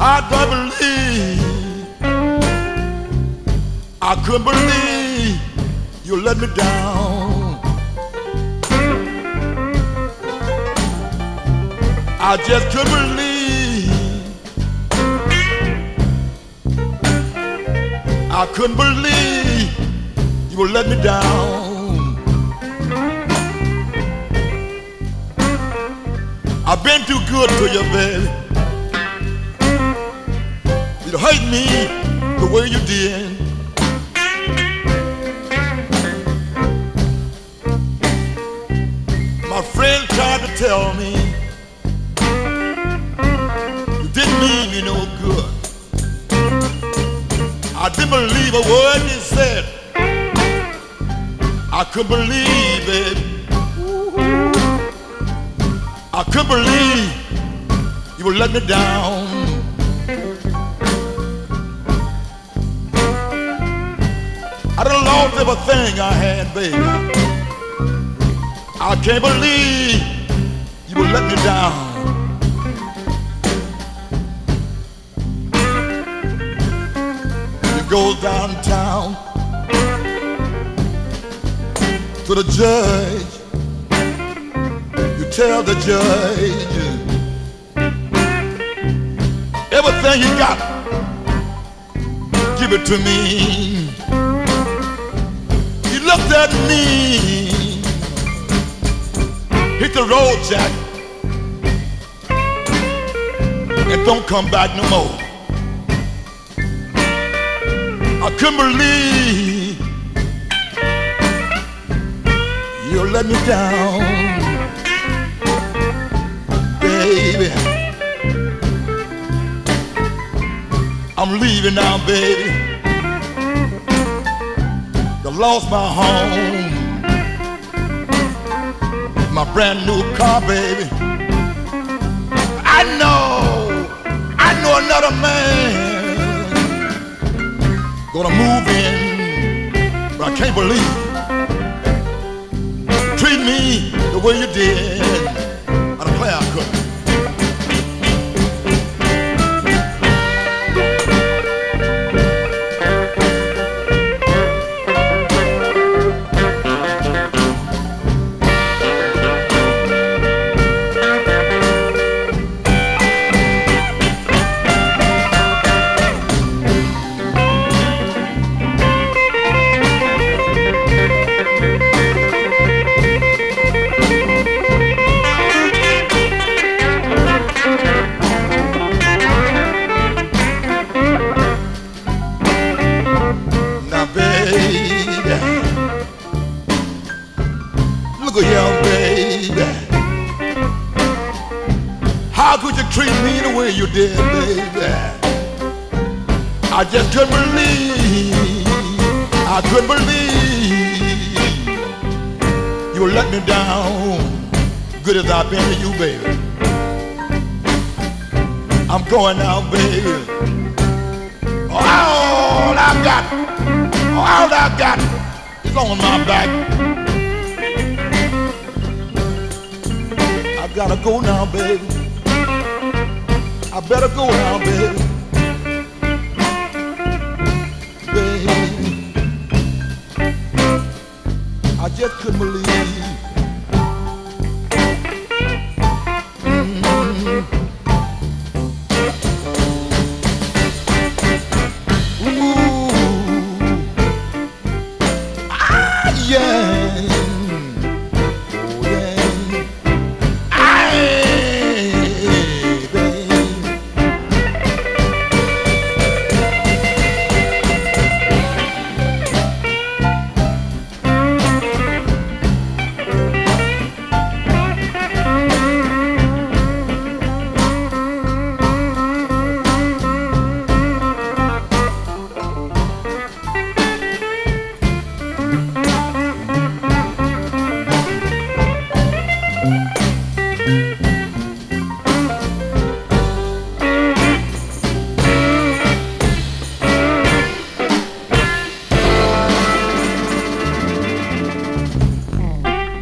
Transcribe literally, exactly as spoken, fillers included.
I don't believe, I couldn't believe you let me down. I just couldn't believe, I couldn't believe you would let me down. I've been too good to you, baby. You hurt me the way you did. My friend tried to tell me you didn't mean me no good. I didn't believe a word you said. I couldn't believe it. I couldn't believe you would let me down. I done lost everything I had, baby. I can't believe you would let me down. You go downtown to the judge. You tell the judge everything you got, give it to me. He looked at me, hit the road, Jack, and don't come back no more. I couldn't believe you let me down, baby. I'm leaving now, baby. I lost my home, my brand new car, baby. I know, I know another man gonna move in, but I can't believe you treat me the way you did. I declare I couldn't. Look at here, baby. How could you treat me the way you did, baby? I just couldn't believe, I couldn't believe you let me down, good as I've been to you, baby. I'm going now, baby. All I got, all I got is on my back. I gotta go now, baby. I better go now, baby. Baby, I just couldn't believe